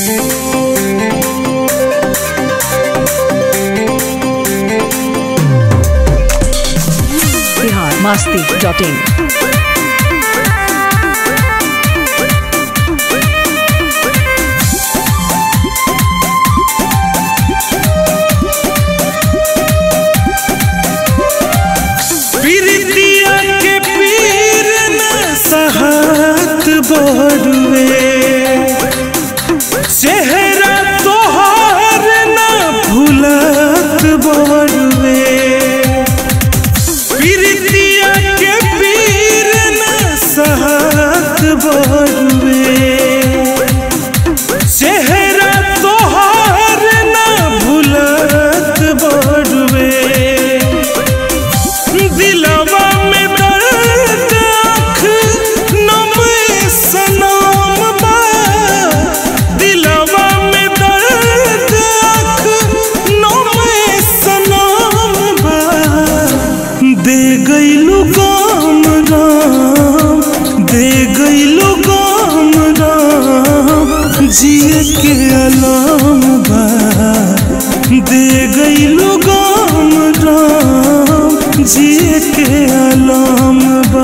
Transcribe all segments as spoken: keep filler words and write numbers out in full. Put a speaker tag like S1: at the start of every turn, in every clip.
S1: Bihar Masti dot इन।
S2: चेहरा तोहार ना भूलत बड़ुए, प्रीतिया के पीर ना सहत बड़ुए। चेहरा तोहार ना भूलत बड़ुए, दिलवा में दर्द आँख नम सनम बा। दिलवा में दर्द आँख नम सनम बा। दे गइलू गम राम, दे गइलू गम राम, जिए के अलाम बा। दे गइलू गम राम, जिए के अलाम बा।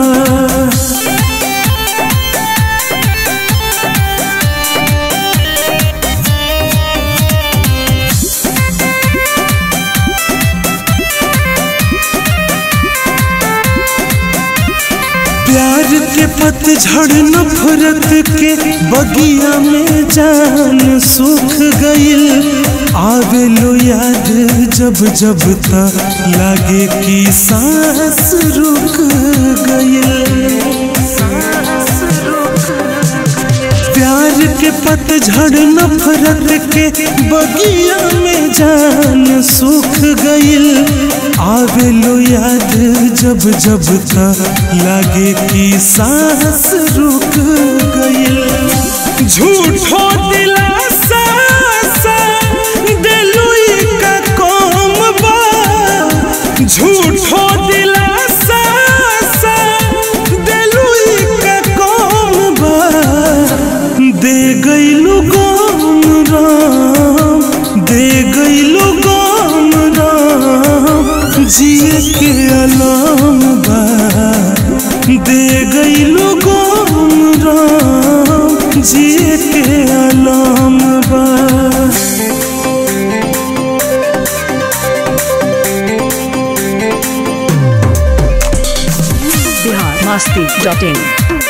S2: प्यार के पतझड़ नफरत के बगिया में जान सूख गइल। आवे लो याद जब जब ता लागे कि सांस रुक गइल। प्यार के पतझड़ नफरत के बगिया में जान सूख गइल। आवे लो याद जब जब ता लागे कि सांस रुक गइल। झूठो दिलासा सा दिलुई का कौम बा। झूठो दिलासा सा दिलुई का कौम बा। दे गइलू गम राम, दे गइलू गम राम, जिए के अलाम बा। दे गइलू गम राम, जिए के अलाम बा।
S1: Bihar Masti dot in.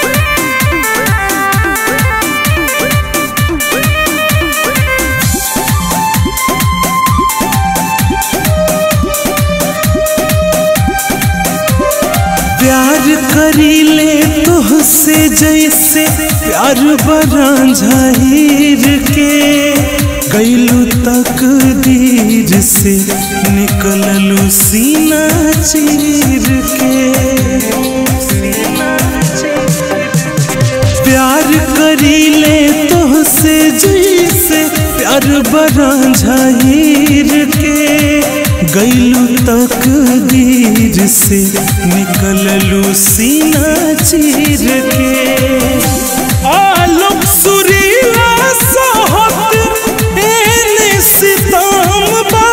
S2: प्यार करीले तुहसे जैसे प्यार बरांझाहिर के। गइलू तकदीर से निकललू सीना चीर के। प्यार करीले तुहसे जैसे प्यार बरांझाहिर के। गइलू तकदीर से निकललू सीना चीर के। आलोक सुरीला साहत एने सितम बा।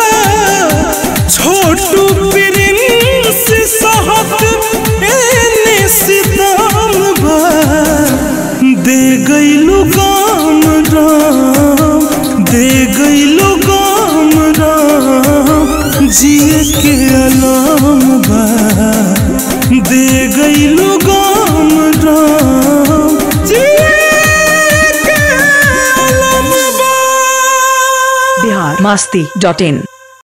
S2: छोटू प्रिंस साहत एने सितम बा। दे गइलू गम राम, दे गइलू गम राम, जिए के अलाम बा। दे गइलू गम राम, जिए के अलाम बा।
S1: बिहार मस्ती डॉट इन।